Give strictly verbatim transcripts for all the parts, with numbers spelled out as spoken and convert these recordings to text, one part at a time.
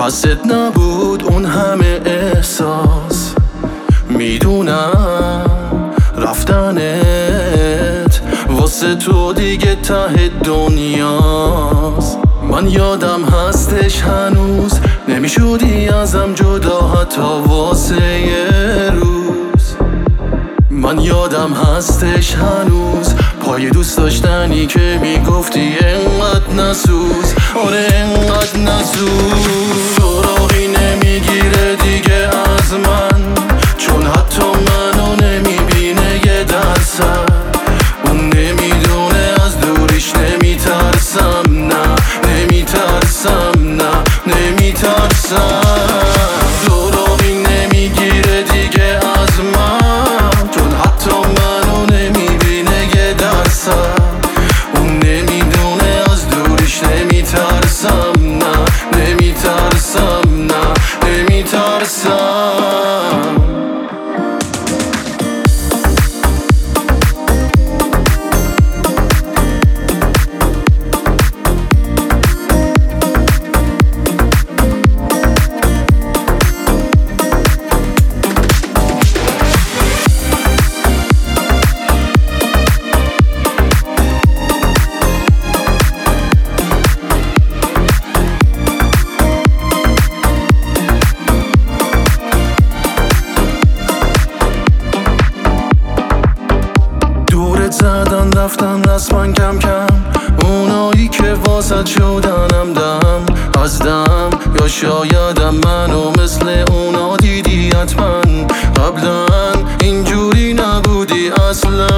قصدت نبود اون همه احساس، میدونم رفتنت واسه تو دیگه ته دنیاست. من یادم هستش هنوز نمیشدی ازم جدا حتی واسه یه روز. من یادم هستش هنوز پای دوست داشتنی که میگفتی انقدر نسوز، آره انقدر نسوز. سراغی نمیگیره دیگه از من، چون حتی منو نمیبینه یه درصد. اون نمیدونه از دوریش نمیترسم، نه نمیترسم، نه نمیترسم. سراغی نمیگیره دیگه از من، چون حتی منو نمیبینه یه درصد. اون نمیدونه از دوریش نمیترسم، نه نمیترسم، نه نمیترسم. زدن رفتن رسما کم کم، اونایی که واسط شدنم دم از دم. یا شایدم منو مثل اونا دیدی حتما، قبلا اینجوری نبودی اصلا.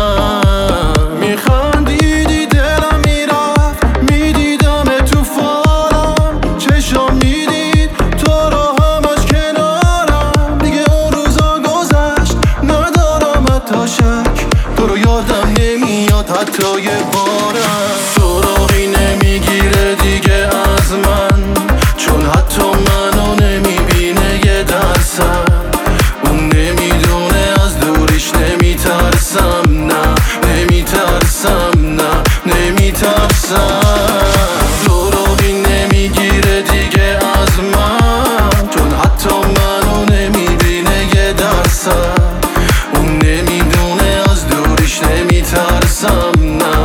میخندیدی دلم میرفت، میدیدم تو فالم، چشم میدید تو رو همش کنارم. دیگه اون روزا گذشت ندارم حتی شک، تو رو یادم نمیاد حتی یه بارم. سراغی نمیگیره دیگه از من، چون حتی منو نمیبینه یه درصد. اون نمیدونه از دوریش نمیترسم، نه نمیترسم، نه نمیترسم. سراغی نمیگیره دیگه از من، چون حتی منو نمیبینه یه درصد. اون نمیدونه از دوریش نمیترسم، نه